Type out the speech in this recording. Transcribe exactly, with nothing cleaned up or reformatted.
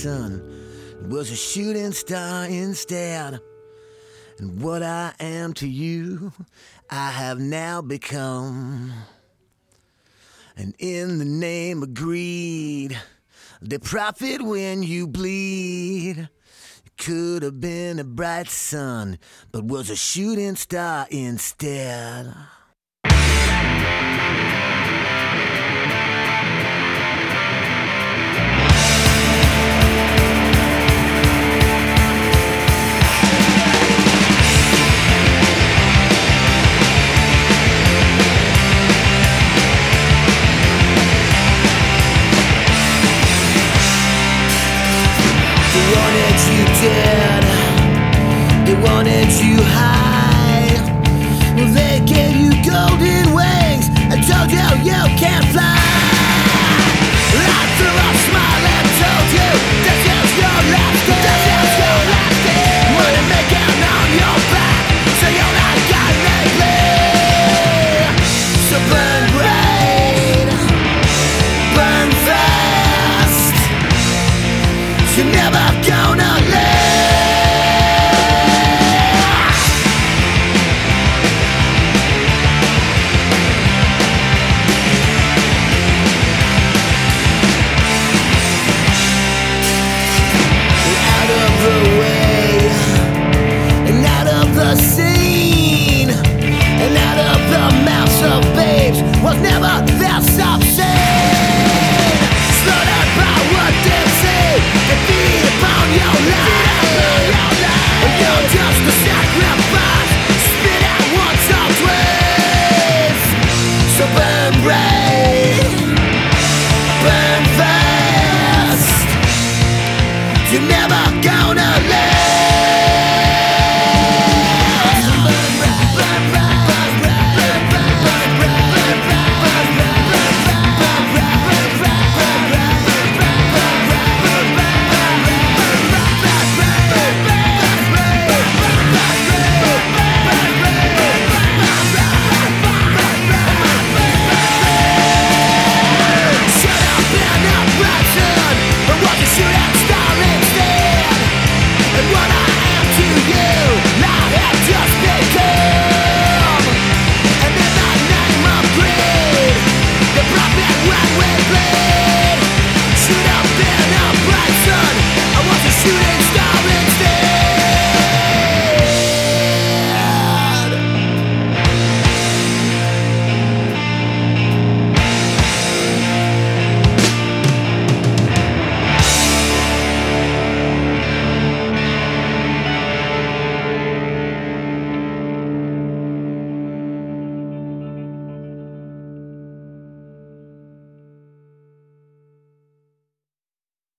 sun was a shooting star instead. And what I am to you, I have now become. And in the name of greed, they profit when you bleed. Could have been a bright sun, but was a shooting star instead. They wanted you dead, they wanted you high. Well, they gave you golden wings and told you you can't fly.